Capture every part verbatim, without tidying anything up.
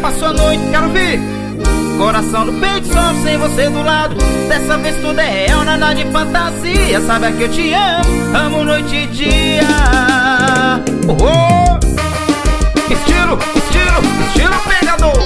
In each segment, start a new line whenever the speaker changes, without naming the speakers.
passou a noite, quero ver. Coração no peito, só sem você do lado. Dessa vez tudo é real, nada de fantasia. Sabe que eu te amo, amo noite e dia. Oh, oh. Estilo, estilo, estilo pegador.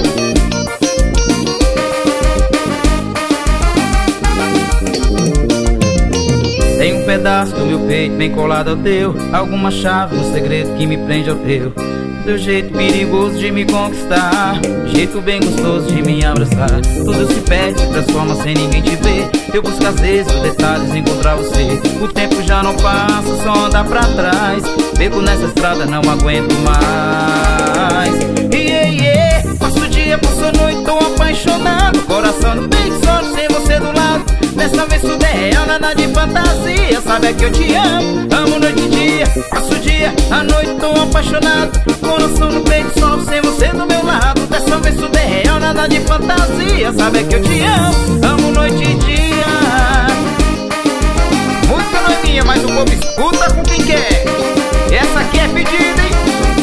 Tem um pedaço do meu peito bem colado ao teu. Alguma chave, um segredo que me prende ao teu. Teu jeito perigoso de me conquistar, jeito bem gostoso de me abraçar. Tudo se perde, se transforma sem ninguém te ver. Eu busco às vezes os detalhes, encontrar você. O tempo já não passa, só anda pra trás. Beco nessa estrada, não aguento mais. Yeah, yeah. Passo o dia, passo a noite, tô apaixonado. Coração no peito, só sem você do lado. Dessa vez tudo é real, nada de fantasia. Sabe que eu te amo, amo noite e dia. Passo o dia, a noite, tô apaixonado. Coração no peito, só sem você do meu lado. Dessa vez tudo é real, nada de fantasia. Sabe que eu te amo, amo noite e dia. Música não é minha, mas o povo escuta com quem quer. Essa aqui é pedida, hein?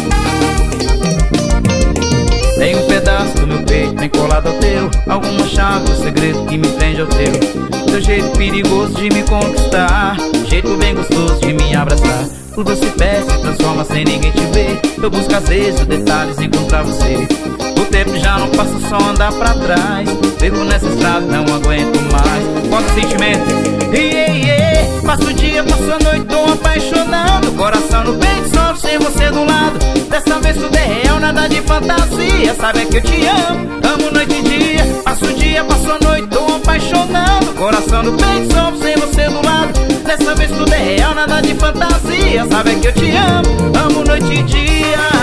Tem um pedaço do meu peito bem colado ao teu. Alguma chave, um segredo que me prende ao teu. Teu jeito perigoso de me conquistar, jeito bem gostoso de me abraçar. Tudo se perde, se transforma sem ninguém te ver. Eu busco às vezes os detalhes, encontrar você. O tempo já não passa, só andar pra trás. Fico nessa estrada, não aguento mais. Bota o sentimento. Yeah, yeah. Passo o dia, passo a noite, tô apaixonado. Coração no peito, só sem você do lado. Dessa vez tudo é real, nada de fantasia. Sabe que eu te amo, amo noite e dia. Passo o dia, passo a noite, tô apaixonado. Coração no peito, só sem você do lado. Dessa vez tudo é real, nada de fantasia. Sabe que eu te amo, amo noite e dia.